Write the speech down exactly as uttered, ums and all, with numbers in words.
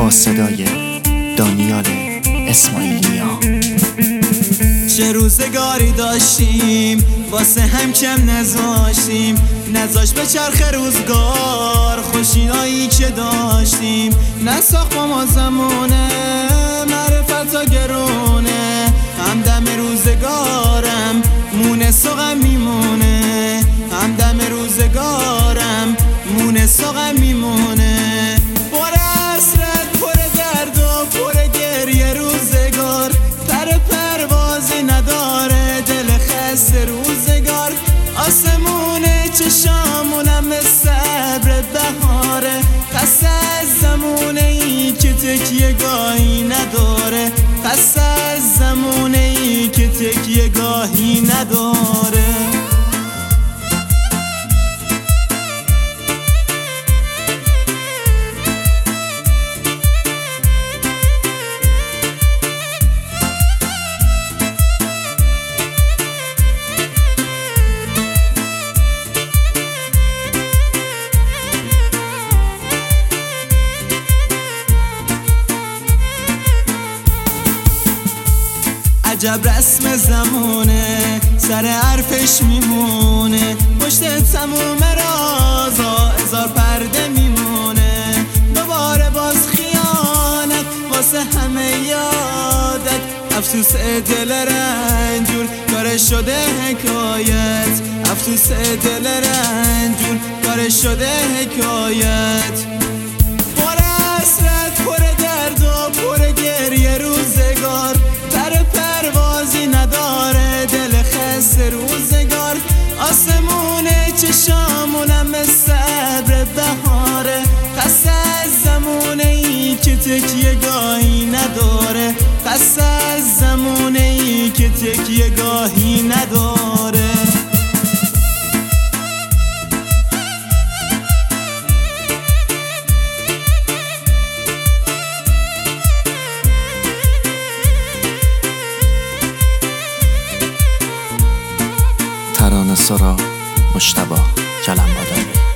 با صدای دانیال اسماعیلیا. چه روزگاری داشتیم واسه هم کم نذاشتیم، نذاش به چرخ روزگار خوشینایی که داشتیم. نساخت با ما زمونه معرفتا گرونه، همدم روزگارم مونه ساقم میمونه، همدم روزگارم مونه ساقم میمونه. پر حسرت پر درد و پر گریه روزگار، پر پروازی نداره دل خسته روزگار. آسمونه چشامونم صبر بهاره، خسته از زمونه ای که تکیه گاهی نداره، خسته از زمونه ای که تکیه گاهی نداره. عجب رسم زمونه سر حرفش میمونه، پشت تموم رازا هزار پرده میمونه. دوباره باز خیانت واسه همه یادت، افسوس دل رنجور کار شده حکایت، افسوس دل رنجور کار شده حکایت. پر حسرت پر درد و پر گریه روزگار، پر پروازی نداره دل خسته روزگار. آسمونه چشامونم صبر بهاره، خسته از زمونه ای که تکیه گاهی نداره، خسته از زمونه ای که تکیه گاهی نداره. ترانه سرا مجتبی کلم‌بادانی.